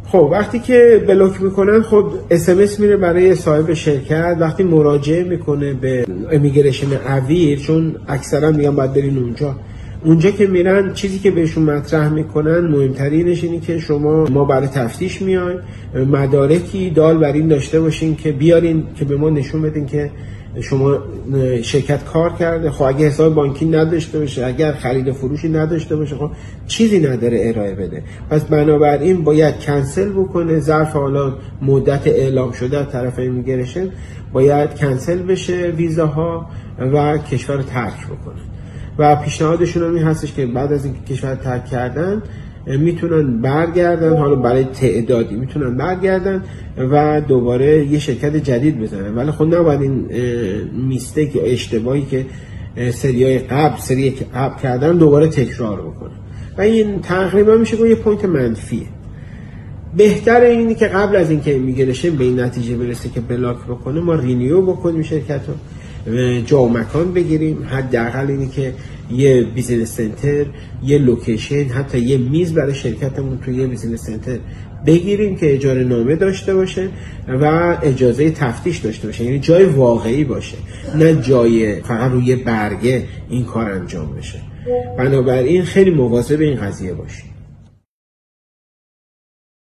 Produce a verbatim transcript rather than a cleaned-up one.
خب وقتی که بلاک میکنن خب اس ام اس میره برای صاحب شرکت. وقتی مراجعه میکنه به امیگریشن اویر، چون اکثرا میگن باید برین اونجا، اونجا که میرن چیزی که بهشون مطرح میکنن مهمترینش اینه که شما ما برای تفتیش میایم، مدارکی دال بر این داشته باشین که بیارین که به ما نشون بدین که شما شرکت کار کرده. خب اگه حساب بانکی نداشته باشه، اگر خرید و فروشی نداشته باشه، خب چیزی نداره ارائه بده. پس بنابراین باید کنسل بکنه. ظرف حالا مدت اعلام شده از طرف ایمیگریشن باید کنسل بشه ویزاها و کشور رو ترک بکنه. و پیشنهادشون هم این هستش که بعد از اینکه کشور ترک کردن میتونن برگردن، حالا برای تعدادی میتونن برگردن و دوباره یه شرکت جدید بزنن. ولی خب نباید این میستیک یا اشتباهی که سریای قبل سری قبل کردن دوباره تکرار بکنن. و این تقریبا میشه که یه پوینت منفیه. بهتر اینه که قبل از اینکه ایمیگریشن به این نتیجه برسه که بلاک بکنه، ما رینیو بکنیم شرکت رو، جا و مکان بگیریم. حداقل اینه که یه بیزینس سنتر، یه لوکیشن، حتی یه میز برای شرکتمون توی یه بیزینس سنتر بگیریم که اجاره نامه داشته باشه و اجازه تفتیش داشته باشه، یعنی جای واقعی باشه، نه جای فقط روی برگه این کار انجام بشه. بنابراین خیلی مواظب این قضیه باشیم.